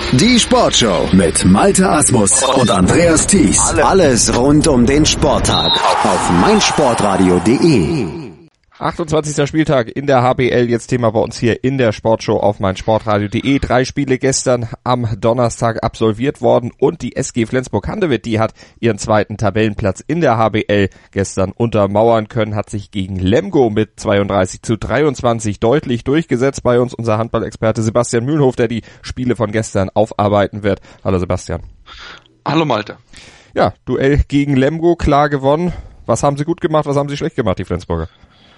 Die Sportshow mit Malte Asmus und Andreas Thies. Alles rund um den Sporttag auf meinsportradio.de. 28. Spieltag in der HBL, jetzt Thema bei uns hier in der Sportshow auf meinsportradio.de. 3 Spiele gestern am Donnerstag absolviert worden und die SG Flensburg-Handewitt, die hat ihren zweiten Tabellenplatz in der HBL gestern untermauern können, hat sich gegen Lemgo mit 32-23 deutlich durchgesetzt. Bei uns unser Handballexperte Sebastian Mühlenhof, der die Spiele von gestern aufarbeiten wird. Hallo Sebastian. Hallo Malte. Ja, Duell gegen Lemgo, klar gewonnen. Was haben sie gut gemacht, was haben sie schlecht gemacht, die Flensburger?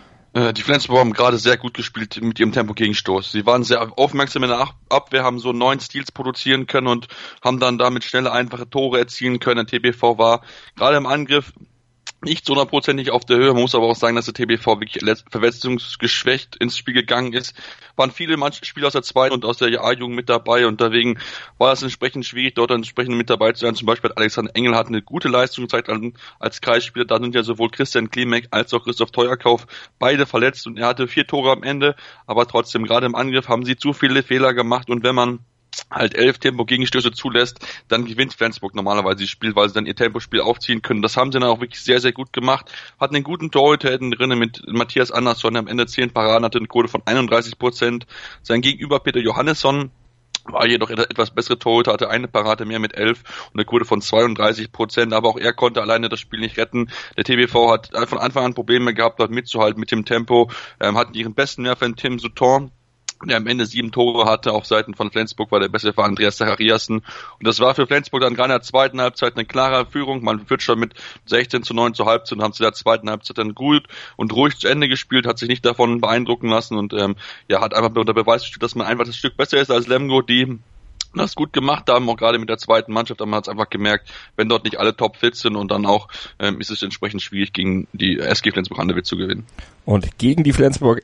Die Flensburger haben gerade sehr gut gespielt mit ihrem Tempo-Gegenstoß. Sie waren sehr aufmerksam in der Abwehr, haben so 9 Steals produzieren können und haben dann damit schnelle, einfache Tore erzielen können. Der TBV war gerade im Angriff nicht so 100% auf der Höhe. Man muss aber auch sagen, dass der TBV wirklich verletzungsgeschwächt ins Spiel gegangen ist. Waren viele Spieler aus der zweiten und aus der A-Jugend mit dabei und deswegen war es entsprechend schwierig, dort entsprechend mit dabei zu sein. Zum Beispiel Alexander Engel hat eine gute Leistung gezeigt als Kreisspieler. Da sind ja sowohl Christian Klimek als auch Christoph Teuerkauf beide verletzt und er hatte 4 Tore am Ende. Aber trotzdem, gerade im Angriff haben sie zu viele Fehler gemacht und wenn man halt 11 Tempo-Gegenstöße zulässt, dann gewinnt Flensburg normalerweise das Spiel, weil sie dann ihr Tempospiel aufziehen können. Das haben sie dann auch wirklich sehr, sehr gut gemacht. Hatten einen guten Torhüter drin mit Matthias Andersson, der am Ende 10 Paraden hatte, eine Quote von 31%. Sein Gegenüber Peter Johannesson war jedoch etwas bessere Torhüter, hatte eine Parade mehr mit 11 und eine Quote von 32%, aber auch er konnte alleine das Spiel nicht retten. Der TBV hat von Anfang an Probleme gehabt, dort mitzuhalten mit dem Tempo, hatten ihren besten Werfer, Tim Souton, der am Ende 7 Tore hatte auf Seiten von Flensburg, war der beste war Andreas Zachariasen. Und das war für Flensburg dann gerade in der zweiten Halbzeit eine klare Führung. Man führt schon mit 16-9 zur Halbzeit und haben zu der zweiten Halbzeit dann gut und ruhig zu Ende gespielt, hat sich nicht davon beeindrucken lassen und hat einfach unter Beweis gestellt, dass man einfach das Stück besser ist als Lemgo, die das gut gemacht haben, auch gerade mit der zweiten Mannschaft, aber man hat es einfach gemerkt, wenn dort nicht alle top fit sind und dann auch ist es entsprechend schwierig, gegen die SG Flensburg-Handewitt zu gewinnen. Und gegen die Flensburg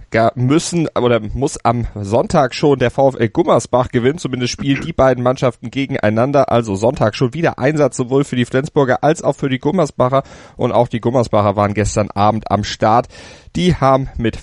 muss am Sonntag schon der VfL Gummersbach gewinnen, zumindest spielen die beiden Mannschaften gegeneinander, also Sonntag schon wieder Einsatz sowohl für die Flensburger als auch für die Gummersbacher und auch die Gummersbacher waren gestern Abend am Start. Die haben mit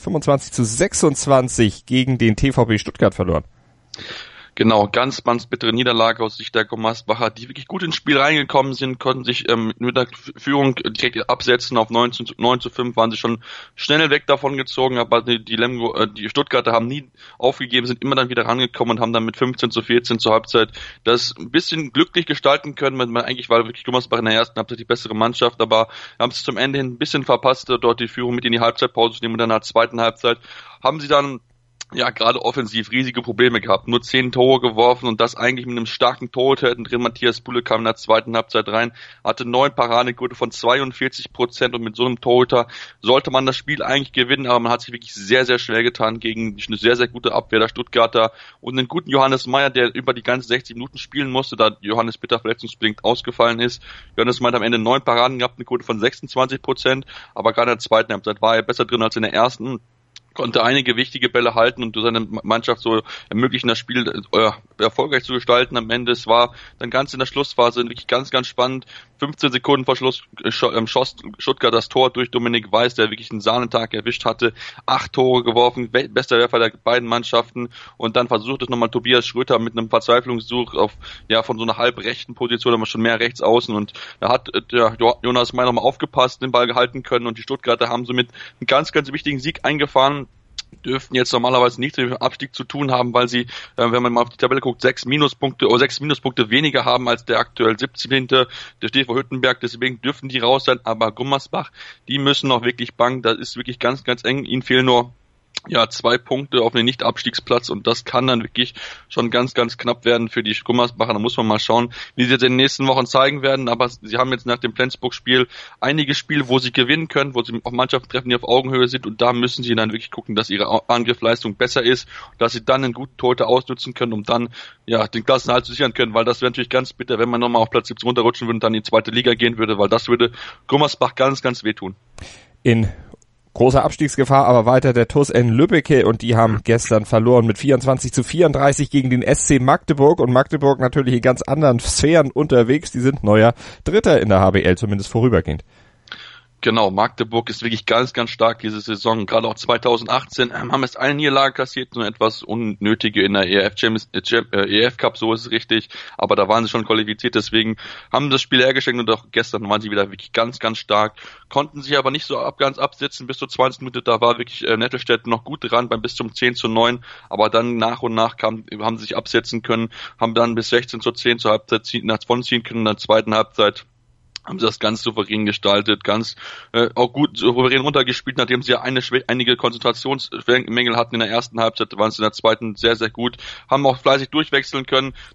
25-26 gegen den TVB Stuttgart verloren. Genau, ganz bittere Niederlage aus Sicht der Gummersbacher, die wirklich gut ins Spiel reingekommen sind, konnten sich mit der Führung direkt absetzen auf 9-5, waren sie schon schnell weg davon gezogen, aber die Stuttgarter haben nie aufgegeben, sind immer dann wieder rangekommen und haben dann mit 15-14 zur Halbzeit das ein bisschen glücklich gestalten können. Eigentlich war wirklich Gummersbach in der ersten Halbzeit die bessere Mannschaft, aber haben es zum Ende hin ein bisschen verpasst, dort die Führung mit in die Halbzeitpause zu nehmen und dann in der zweiten Halbzeit haben sie dann gerade offensiv riesige Probleme gehabt. Nur 10 Tore geworfen und das eigentlich mit einem starken Torhüter drin. Matthias Bulle kam in der zweiten Halbzeit rein, hatte 9 Paradenquote von 42% und mit so einem Torhüter sollte man das Spiel eigentlich gewinnen, aber man hat sich wirklich sehr, sehr schwer getan gegen eine sehr, sehr gute Abwehr der Stuttgarter und einen guten Johannes Meyer, der über die ganzen 60 Minuten spielen musste, da Johannes Bitter verletzungsbedingt ausgefallen ist. Johannes Meyer hat am Ende 9 Paraden gehabt, eine Quote von 26%, aber gerade in der zweiten Halbzeit war er besser drin als in der ersten. Konnte einige wichtige Bälle halten und seine Mannschaft so ermöglichen, das Spiel erfolgreich zu gestalten. Am Ende, es war dann ganz in der Schlussphase wirklich ganz, ganz spannend. 15 Sekunden vor Schluss schoss Stuttgart das Tor durch Dominik Weiß, der wirklich einen Sahnetag erwischt hatte. 8 Tore geworfen, bester Werfer der beiden Mannschaften. Und dann versucht es nochmal Tobias Schröter mit einem Verzweiflungssuch von so einer halbrechten Position, aber schon mehr rechts außen. Und da hat Jonas Meyer nochmal aufgepasst, den Ball gehalten können und die Stuttgarter haben somit einen ganz, ganz wichtigen Sieg eingefahren. Dürften jetzt normalerweise nichts mit dem Abstieg zu tun haben, weil sie, wenn man mal auf die Tabelle guckt, 6 Minuspunkte weniger haben als der aktuell 17. der TV Hüttenberg, deswegen dürften die raus sein, aber Gummersbach, die müssen noch wirklich bangen, das ist wirklich ganz, ganz eng, ihnen fehlen nur 2 Punkte auf den Nicht-Abstiegsplatz und das kann dann wirklich schon ganz, ganz knapp werden für die Gummersbacher. Da muss man mal schauen, wie sie jetzt in den nächsten Wochen zeigen werden, aber sie haben jetzt nach dem Flensburg-Spiel einige Spiele, wo sie gewinnen können, wo sie auch Mannschaften treffen, die auf Augenhöhe sind und da müssen sie dann wirklich gucken, dass ihre Angriffsleistung besser ist, dass sie dann einen guten Torhüter ausnutzen können, um dann den Klassenerhalt zu sichern können, weil das wäre natürlich ganz bitter, wenn man nochmal auf Platz 17 runterrutschen würde und dann in die zweite Liga gehen würde, weil das würde Gummersbach ganz, ganz wehtun. In großer Abstiegsgefahr, aber weiter der TuS in Lübbecke und die haben gestern verloren mit 24-34 gegen den SC Magdeburg und Magdeburg natürlich in ganz anderen Sphären unterwegs. Die sind neuer Dritter in der HBL, zumindest vorübergehend. Genau, Magdeburg ist wirklich ganz, ganz stark diese Saison. Gerade auch 2018 haben es eine Niederlage kassiert, nur etwas unnötige in der EF Cup, so ist es richtig. Aber da waren sie schon qualifiziert, deswegen haben das Spiel hergeschenkt und auch gestern waren sie wieder wirklich ganz, ganz stark. Konnten sich aber nicht so ganz absetzen bis zur 20. Minute. Da war wirklich Nettelstedt noch gut dran beim bis zum 10:9. Aber dann nach und nach haben sie sich absetzen können, haben dann bis 16:10 zur Halbzeit davonziehen können in der zweiten Halbzeit. Haben sie das ganz souverän gestaltet, ganz auch gut souverän runtergespielt, nachdem sie ja einige Konzentrationsmängel hatten in der ersten Halbzeit, waren sie in der zweiten sehr, sehr gut, haben auch fleißig durchwechseln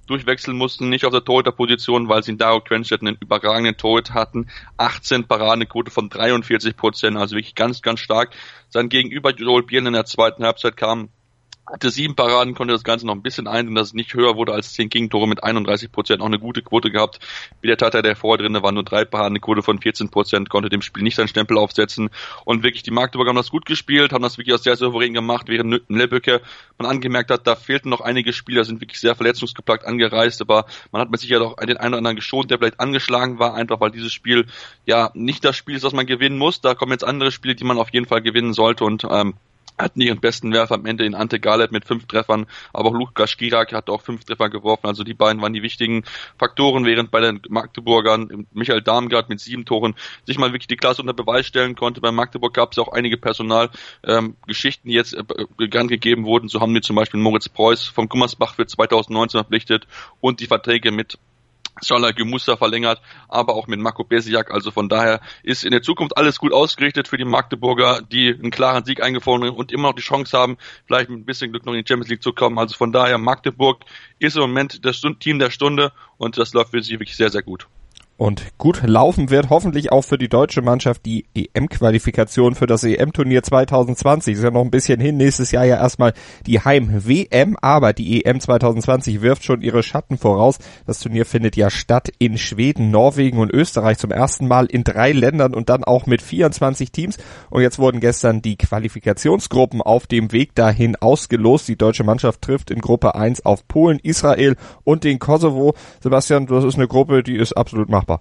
mussten nicht auf der Torhüterposition, weil sie in Dario Quenstedt einen überragenden Torhüter hatten, 18 Paradenquote von 43%, also wirklich ganz, ganz stark. Sein Gegenüber Joel Bierden in der zweiten Halbzeit hatte 7 Paraden, konnte das Ganze noch ein bisschen ein, dass es nicht höher wurde als 10 Gegentore mit 31%, auch eine gute Quote gehabt. Wie der Tata, der vorher drin war, nur 3 Paraden, eine Quote von 14%, konnte dem Spiel nicht seinen Stempel aufsetzen. Und wirklich, die Magdeburger haben das gut gespielt, haben das wirklich auch sehr souverän gemacht, während Lübbecke man angemerkt hat, da fehlten noch einige Spieler, sind wirklich sehr verletzungsgeplagt angereist, aber man hat mit Sicherheit auch den einen oder anderen geschont, der vielleicht angeschlagen war, einfach weil dieses Spiel ja nicht das Spiel ist, was man gewinnen muss. Da kommen jetzt andere Spiele, die man auf jeden Fall gewinnen sollte und hatten ihren besten Werfer am Ende in Ante Galeb mit 5 Treffern, aber auch Lukas Girak hat auch 5 Treffer geworfen, also die beiden waren die wichtigen Faktoren, während bei den Magdeburgern Michael Darmgard mit 7 Toren sich mal wirklich die Klasse unter Beweis stellen konnte. Bei Magdeburg gab es auch einige Personalgeschichten, die jetzt bekannt gegeben wurden, so haben wir zum Beispiel Moritz Preuß von Gummersbach für 2019 verpflichtet und die Verträge mit Salah Gemusa verlängert, aber auch mit Marco Besiak, also von daher ist in der Zukunft alles gut ausgerichtet für die Magdeburger, die einen klaren Sieg eingefordert haben und immer noch die Chance haben, vielleicht mit ein bisschen Glück noch in die Champions League zu kommen, also von daher Magdeburg ist im Moment das Team der Stunde und das läuft für sie wirklich sehr, sehr gut. Und gut laufen wird hoffentlich auch für die deutsche Mannschaft die EM-Qualifikation für das EM-Turnier 2020. Ist ja noch ein bisschen hin, nächstes Jahr ja erstmal die Heim-WM, aber die EM 2020 wirft schon ihre Schatten voraus. Das Turnier findet ja statt in Schweden, Norwegen und Österreich zum ersten Mal in 3 Ländern und dann auch mit 24 Teams. Und jetzt wurden gestern die Qualifikationsgruppen auf dem Weg dahin ausgelost. Die deutsche Mannschaft trifft in Gruppe 1 auf Polen, Israel und den Kosovo. Sebastian, das ist eine Gruppe, die ist absolut machbar.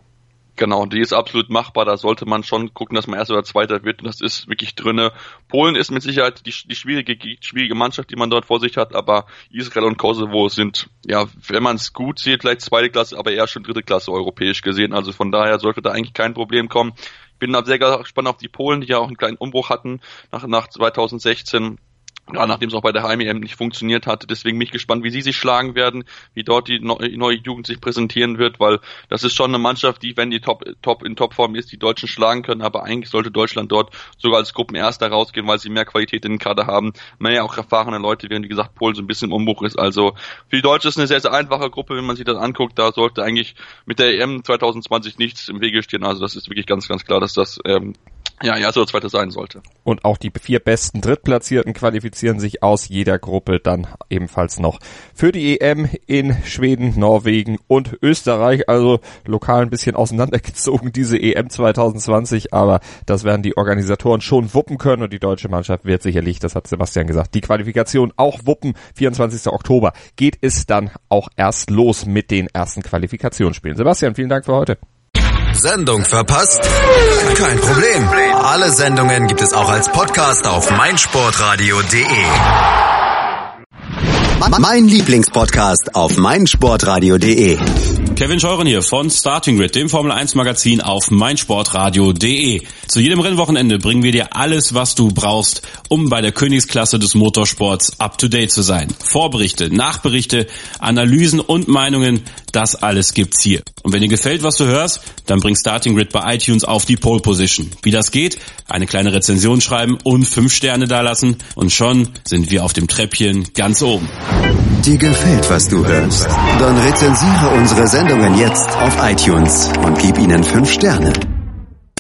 Genau, die ist absolut machbar, da sollte man schon gucken, dass man Erster oder Zweiter wird und das ist wirklich drinne. Polen ist mit Sicherheit die schwierige Mannschaft, die man dort vor sich hat, aber Israel und Kosovo sind, ja, wenn man es gut sieht, vielleicht 2. Klasse, aber eher schon 3. Klasse europäisch gesehen, also von daher sollte da eigentlich kein Problem kommen. Ich bin sehr gespannt auf die Polen, die ja auch einen kleinen Umbruch hatten nach 2016. Ja, nachdem es auch bei der Heim-EM nicht funktioniert hatte. Deswegen bin ich gespannt, wie sie sich schlagen werden, wie dort die neue Jugend sich präsentieren wird, weil das ist schon eine Mannschaft, die, wenn die in Topform ist, die Deutschen schlagen können, aber eigentlich sollte Deutschland dort sogar als Gruppenerster rausgehen, weil sie mehr Qualität in den Kader haben, mehr auch erfahrene Leute, während wie gesagt Polen so ein bisschen im Umbruch ist. Also für die Deutschen ist eine sehr, sehr einfache Gruppe, wenn man sich das anguckt. Da sollte eigentlich mit der EM 2020 nichts im Wege stehen. Also das ist wirklich ganz, ganz klar, dass das Erster oder Zweiter sein sollte. Und auch die 4 besten Drittplatzierten qualifizieren sich aus jeder Gruppe dann ebenfalls noch für die EM in Schweden, Norwegen und Österreich. Also lokal ein bisschen auseinandergezogen, diese EM 2020, aber das werden die Organisatoren schon wuppen können und die deutsche Mannschaft wird sicherlich, das hat Sebastian gesagt, die Qualifikation auch wuppen. 24. Oktober geht es dann auch erst los mit den ersten Qualifikationsspielen. Sebastian, vielen Dank für heute. Sendung verpasst? Kein Problem. Alle Sendungen gibt es auch als Podcast auf meinsportradio.de. Mein Lieblingspodcast auf meinsportradio.de. Kevin Scheuren hier von Starting Grid, dem Formel 1 Magazin auf meinsportradio.de. Zu jedem Rennwochenende bringen wir dir alles, was du brauchst, um bei der Königsklasse des Motorsports up to date zu sein. Vorberichte, Nachberichte, Analysen und Meinungen, das alles gibt's hier. Und wenn dir gefällt, was du hörst, dann bring Starting Grid bei iTunes auf die Pole Position. Wie das geht? Eine kleine Rezension schreiben und 5 Sterne dalassen und schon sind wir auf dem Treppchen ganz oben. Dir gefällt, was du hörst? Dann rezensiere unsere Sendungen jetzt auf iTunes und gib ihnen 5 Sterne.